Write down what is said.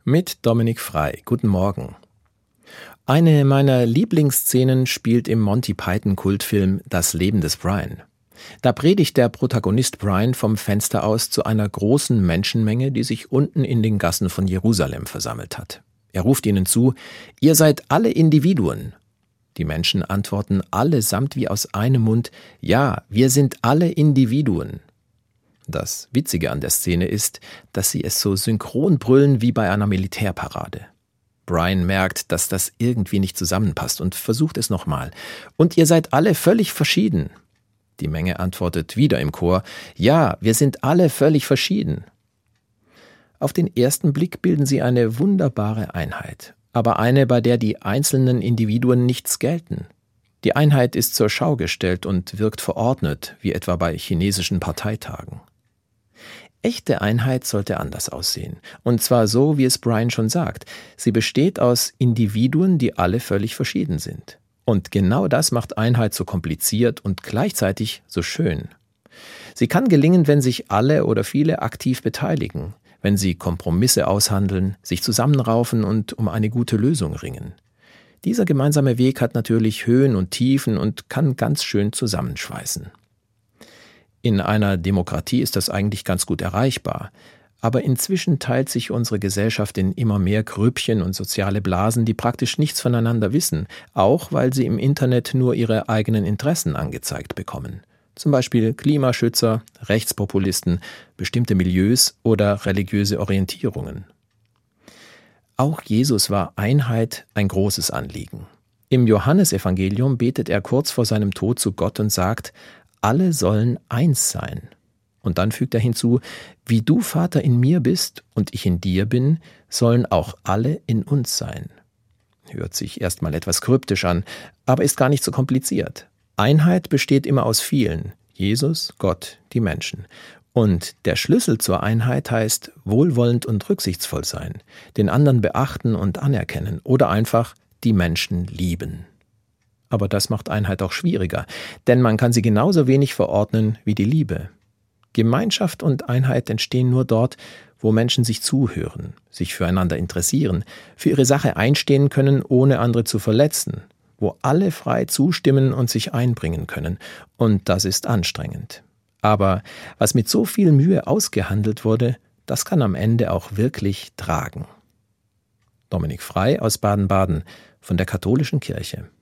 Mit Dominik Frei. Guten Morgen. Eine meiner Lieblingsszenen spielt im Monty-Python-Kultfilm Das Leben des Brian. Da predigt der Protagonist Brian vom Fenster aus zu einer großen Menschenmenge, die sich unten in den Gassen von Jerusalem versammelt hat. Er ruft ihnen zu: Ihr seid alle Individuen. Die Menschen antworten allesamt wie aus einem Mund: Ja, wir sind alle Individuen. Das Witzige an der Szene ist, dass sie es so synchron brüllen wie bei einer Militärparade. Brian merkt, dass das irgendwie nicht zusammenpasst und versucht es nochmal. Und ihr seid alle völlig verschieden. Die Menge antwortet wieder im Chor: Ja, wir sind alle völlig verschieden. Auf den ersten Blick bilden sie eine wunderbare Einheit, aber eine, bei der die einzelnen Individuen nichts gelten. Die Einheit ist zur Schau gestellt und wirkt verordnet, wie etwa bei chinesischen Parteitagen. Echte Einheit sollte anders aussehen. Und zwar so, wie es Brian schon sagt. Sie besteht aus Individuen, die alle völlig verschieden sind. Und genau das macht Einheit so kompliziert und gleichzeitig so schön. Sie kann gelingen, wenn sich alle oder viele aktiv beteiligen, wenn sie Kompromisse aushandeln, sich zusammenraufen und um eine gute Lösung ringen. Dieser gemeinsame Weg hat natürlich Höhen und Tiefen und kann ganz schön zusammenschweißen. In einer Demokratie ist das eigentlich ganz gut erreichbar. Aber inzwischen teilt sich unsere Gesellschaft in immer mehr Grüppchen und soziale Blasen, die praktisch nichts voneinander wissen, auch weil sie im Internet nur ihre eigenen Interessen angezeigt bekommen. Zum Beispiel Klimaschützer, Rechtspopulisten, bestimmte Milieus oder religiöse Orientierungen. Auch Jesus war Einheit ein großes Anliegen. Im Johannesevangelium betet er kurz vor seinem Tod zu Gott und sagt: Alle sollen eins sein. Und dann fügt er hinzu: Wie du, Vater, in mir bist und ich in dir bin, sollen auch alle in uns sein. Hört sich erstmal etwas kryptisch an, aber ist gar nicht so kompliziert. Einheit besteht immer aus vielen: Jesus, Gott, die Menschen. Und der Schlüssel zur Einheit heißt wohlwollend und rücksichtsvoll sein, den anderen beachten und anerkennen oder einfach die Menschen lieben. Aber das macht Einheit auch schwieriger, denn man kann sie genauso wenig verordnen wie die Liebe. Gemeinschaft und Einheit entstehen nur dort, wo Menschen sich zuhören, sich füreinander interessieren, für ihre Sache einstehen können, ohne andere zu verletzen, wo alle frei zustimmen und sich einbringen können. Und das ist anstrengend. Aber was mit so viel Mühe ausgehandelt wurde, das kann am Ende auch wirklich tragen. Dominik Frei aus Baden-Baden von der Katholischen Kirche.